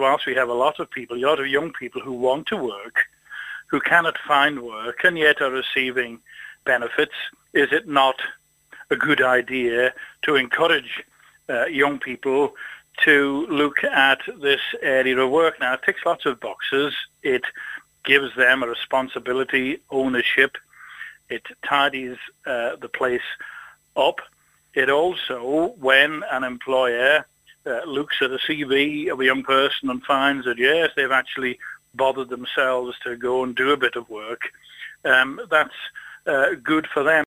whilst we have a lot of young people who want to work, who cannot find work and yet are receiving benefits, is it not a good idea to encourage young people to look at this area of work? Now, it ticks lots of boxes. It gives them a responsibility, ownership. It tidies the place up. It also, when an employer looks at a CV of a young person and finds that, yes, they've actually bothered themselves to go and do a bit of work, that's good for them.